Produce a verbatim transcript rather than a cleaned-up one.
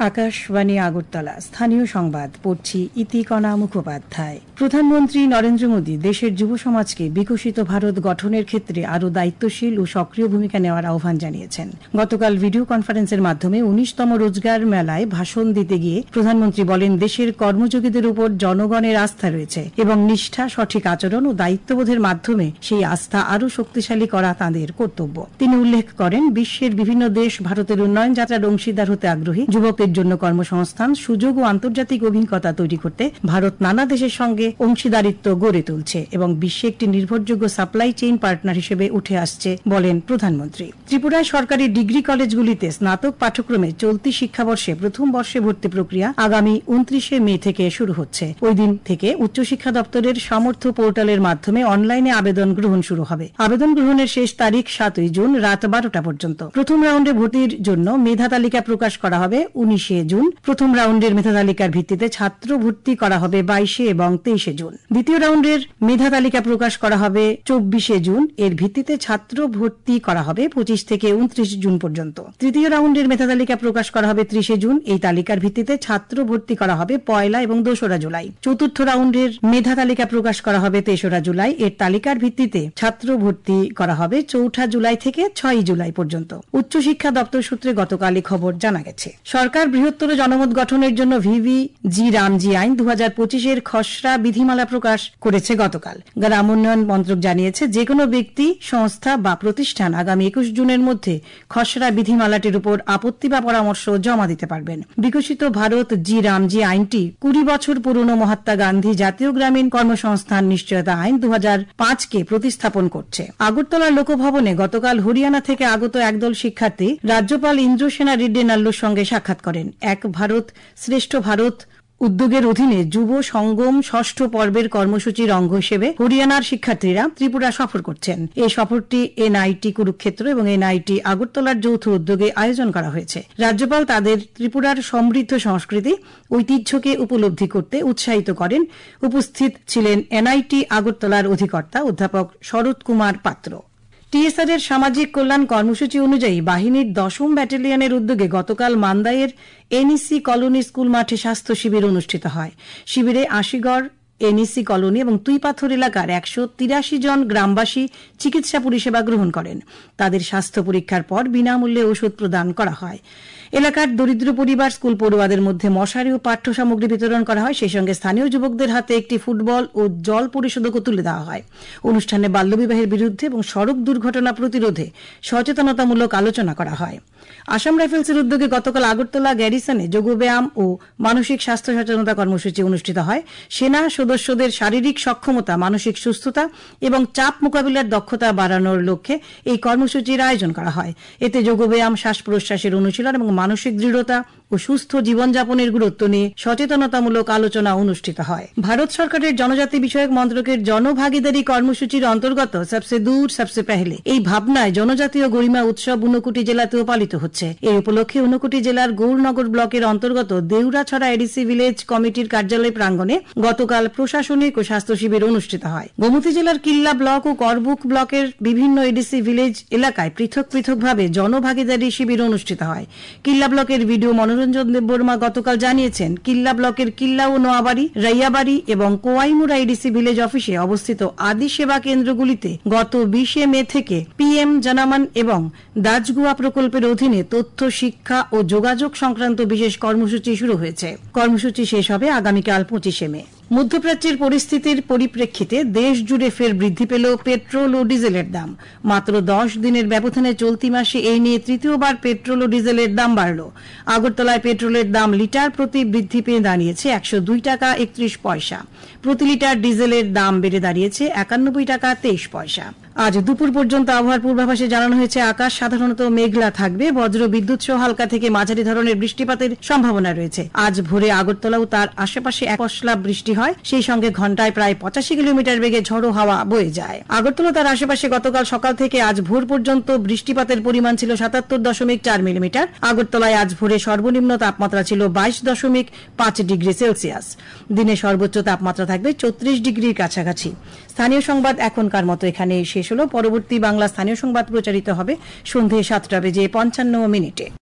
আকাশবাণী আগরতলা স্থানীয় সংবাদ পড়ছি ইতিকণা মুখোপাধ্যায়। প্রধানমন্ত্রী নরেন্দ্র মোদী দেশের যুব সমাজকে বিকশিত ভারত গঠনের ক্ষেত্রে আরও দায়িত্বশীল ও সক্রিয় ভূমিকা নেওয়ার আহ্বান জানিয়েছেন। গতকাল ভিডিও কনফারেন্সের মাধ্যমে উনিশতম রোজগার মেলায় ভাষণ দিতে গিয়ে প্রধানমন্ত্রী বলেন, দেশের কর্মযোগীদের উপর জনগণের আস্থা রয়েছে এবং নিষ্ঠা, সঠিক আচরণ ও দায়িত্ববোধের মাধ্যমে সেই আস্থা আরও শক্তিশালী করা তাঁদের কর্তব্য। তিনি উল্লেখ করেন, বিশ্বের বিভিন্ন দেশ ভারতের উন্নয়ন যাত্রার অংশীদার হতে আগ্রহী। যুবকদের জন্য কর্মসংস্থান, সুযোগ ও আন্তর্জাতিক অভিজ্ঞতা তৈরি করতে ভারত নানা দেশের সঙ্গে অংশীদারিত্ব গড়ে তুলছে এবং বিশ্বে একটি নির্ভরযোগ্য সাপ্লাই চেইন পার্টনার হিসেবে উঠে আসছে বলেন প্রধানমন্ত্রী। ত্রিপুরায় সরকারি ডিগ্রি কলেজগুলিতে স্নাতক পাঠ্যক্রমে চলতি শিক্ষাবর্ষে প্রথম বর্ষে ভর্তি প্রক্রিয়া আগামী উনত্রিশে মে থেকে শুরু হচ্ছে। ওই দিন থেকে উচ্চশিক্ষা দপ্তরের সামর্থ্য পোর্টালের মাধ্যমে অনলাইনে আবেদন গ্রহণ শুরু হবে। আবেদন গ্রহণের শেষ তারিখ সাতই জুন রাত বারোটা পর্যন্ত। প্রথম রাউন্ডে ভর্তির জন্য মেধা তালিকা প্রকাশ করা হবে উনিশে জুন। প্রথম রাউন্ডের মেধা তালিকার ভিত্তিতে ছাত্র ভর্তি করা হবে বাইশে এবং তেইশে জুন। দ্বিতীয় রাউন্ডের মেধা তালিকা প্রকাশ করা হবে চব্বিশে জুন। এর ভিত্তিতে ছাত্র ভর্তি করা হবে পঁচিশ থেকে উনত্রিশ জুন পর্যন্ত। তৃতীয় রাউন্ডের মেধা তালিকা প্রকাশ করা হবে ত্রিশে জুন। এই তালিকার ভিত্তিতে ছাত্র ভর্তি করা হবে পয়লা এবং দোসরা জুলাই। চতুর্থ রাউন্ডের মেধা তালিকা প্রকাশ করা হবে তেসরা জুলাই। এর তালিকার ভিত্তিতে ছাত্র ভর্তি করা হবে চৌঠা জুলাই থেকে ছয়ই জুলাই পর্যন্ত। উচ্চশিক্ষা দপ্তর সূত্রে গতকাল এই খবর জানা গেছে। সরকার বৃহত্তর জনমত গঠনের জন্য ভিভি জি রামজি আইন দু হাজার পঁচিশের খসড়া বিধিমালা প্রকাশ করেছে গতকাল। গ্রাম উন্নয়ন মন্ত্রক জানিয়েছে, যে কোনো ব্যক্তি, সংস্থা বা প্রতিষ্ঠান আগামী একুশ জুনের মধ্যে খসড়া বিধিমালাটির উপর আপত্তি বা পরামর্শ জমা দিতে পারবেন। বিকশিত ভারত জি রামজি আইনটি কুড়ি বছর পুরনো মহাত্মা গান্ধী জাতীয় গ্রামীণ কর্মসংস্থান নিশ্চয়তা আইন দু হাজার পাঁচকে প্রতিস্থাপন করছে। আগরতলার লোকভবনে গতকাল হরিয়ানা থেকে আগত একদল শিক্ষার্থী রাজ্যপাল ইন্দ্রসেনা রেড্ডি নাল্লুর সঙ্গে সাক্ষাৎ করেন। এক ভারত শ্রেষ্ঠ ভারত উদ্যোগের অধীনে যুব সঙ্গম ষষ্ঠ পর্বের কর্মসূচির অঙ্গ হিসেবে হরিয়ানার শিক্ষার্থীরা ত্রিপুরা সফর করছেন। এই সফরটি এনআইটি কুরুক্ষেত্র এবং এনআইটি আগরতলার যৌথ উদ্যোগে আয়োজন করা হয়েছে। রাজ্যপাল তাদের ত্রিপুরার সমৃদ্ধ সংস্কৃতি, ঐতিহ্যকে উপলব্ধি করতে উৎসাহিত করেন। উপস্থিত ছিলেন এনআইটি আগরতলার অধিকর্তা অধ্যাপক শরৎ কুমার পাত্র। টিএসআর এর সামাজিক কল্যাণ কর্মসূচি অনুযায়ী বাহিনীর দশম ব্যাটালিয়নের উদ্যোগে গতকাল মান্দাইয়ের এনইসি কলোনি স্কুল মাঠে স্বাস্থ্য শিবির অনুষ্ঠিত হয়। শিবিরে আশিগড় এনইসি কলোনি এবং তুইপাথর এলাকার একশো তিরাশি জন গ্রামবাসী চিকিৎসা পরিষেবা গ্রহণ করেন। তাদের স্বাস্থ্য পরীক্ষার পর বিনামূল্যে ওষুধ প্রদান করা হয়। এলাকার দরিদ্র পরিবার, স্কুল পড়ুয়াদের মধ্যে মশারি ও পাঠ্য সামগ্রী বিতরণ করা হয়। সেই সঙ্গে স্থানীয় যুবকদের হাতে একটি ফুটবল ও জল পরিশোধকও তুলে দেওয়া হয়। অনুষ্ঠানে বাল্যবিবাহের বিরুদ্ধে এবং সড়ক দুর্ঘটনা প্রতিরোধে সচেতনতামূলক আলোচনা করা হয়। আসাম রাইফেলসের উদ্যোগে গতকাল আগরতলা গ্যারিসনে যোগব্যায়াম ও মানসিক স্বাস্থ্য সচেতনতা কর্মসূচি অনুষ্ঠিত হয়। সেনা সদস্যদের শারীরিক সক্ষমতা, মানসিক সুস্থতা এবং চাপ মোকাবিলার দক্ষতা বাড়ানোর লক্ষ্যে এই কর্মসূচির আয়োজন করা হয়। এতে যোগব্যায়াম, শ্বাস প্রশ্বাসের অনুশীলন এবং মানসিক দৃঢ়তা ও সুস্থ জীবনযাপনের গুরুত্ব নিয়ে সচেতনতামূলক আলোচনা অনুষ্ঠিত হয়। ভারত সরকারের জনজাতি বিষয়ক মন্ত্রকের জনভাগিদারি কর্মসূচির অন্তর্গত সবসে দূর সবসে পেহলে এই ভাবনায় জনজাতীয় গরিমা উৎসব ঊনকোটি জেলাতেও পালিত হচ্ছে। এই উপলক্ষে ঊনকোটি জেলার গৌরনগর ব্লকের অন্তর্গত দেউরাছড়া এডিসি ভিলেজ কমিটির কার্যালয় প্রাঙ্গণে গতকাল প্রশাসনিক ও স্বাস্থ্য শিবির অনুষ্ঠিত হয়। গোমতী জেলার কিল্লা ব্লক ও করবুক ব্লকের বিভিন্ন এডিসি ভিলেজ এলাকায় পৃথক পৃথকভাবে জনভাগিদারি শিবির অনুষ্ঠিত হয়। কিল্লা ব্লকের ভিডিও মনোরঞ্জন দেববর্মা গতকাল জানিয়েছেন, কিল্লা ব্লকের কিল্লা ও নোয়াবাড়ি, রাইয়াবাড়ি এবং কোয়াইমুড়া এডিসি ভিলেজ অফিসে অবস্থিত আদি সেবা কেন্দ্রগুলিতে গত বিশে মে থেকে পিএম জনমন এবং দাজগুয়া প্রকল্পের অধীনে তথ্য, শিক্ষা ও যোগাযোগ সংক্রান্ত বিশেষ কর্মসূচি শুরু হয়েছে। কর্মসূচি শেষ হবে আগামীকাল পঁচিশে মে। মধ্যপ্রাচ্যের পরিস্থিতির পরিপ্রেক্ষিতে দেশ জুড়ে ফের বৃদ্ধি পেল পেট্রোল ও ডিজেলের দাম। মাত্র দশ দিনের ব্যবধানে চলতি মাসে এই নিয়ে তৃতীয়বার পেট্রোল ও ডিজেলের দাম বাড়ল। আগরতলায় পেট্রোলের দাম লিটার প্রতি বৃদ্ধি পেয়ে দাঁড়িয়েছে একশো দুই টাকা একত্রিশ পয়সা। প্রতি লিটার ডিজেলের দাম বেড়ে দাঁড়িয়েছে একানব্বই টাকা তেইশ পয়সা। আজ দুপুর পর্যন্ত আবহাওয়ার পূর্বাভাসে জানানো হয়েছে, আকাশ সাধারণত মেঘলা থাকবে। বজ্র বিদ্যুৎ সহ হালকা থেকে মাঝারি ধরনের বৃষ্টিপাতের সম্ভাবনা রয়েছে। আজ ভোরে আগরতলা ও তার আশেপাশে এক পশলা বৃষ্টি হয়। সেই সঙ্গে ঘন্টায় প্রায় পঁচাশি কিলোমিটার বেগে ঝড়ো হাওয়া বয়ে যায়। আগরতলা তার আশেপাশে গতকাল সকাল থেকে আজ ভোর পর্যন্ত বৃষ্টিপাতের পরিমাণ ছিল সাতাত্তর দশমিক চার মিলিমিটার। আগরতলায় আজ ভোরে সর্বনিম্ন তাপমাত্রা ছিল বাইশ দশমিক পাঁচ ডিগ্রি সেলসিয়াস। দিনে সর্বোচ্চ তাপমাত্রা থাকবে চৌত্রিশ ডিগ্রির কাছাকাছি। স্থানীয় সংবাদ এখনকার মতো এখানে শেষ হলো। পরবর্তী বাংলা স্থানীয় সংবাদ প্রচারিত হবে সন্ধ্যে সাতটা বেজে পঞ্চান্ন মিনিটে।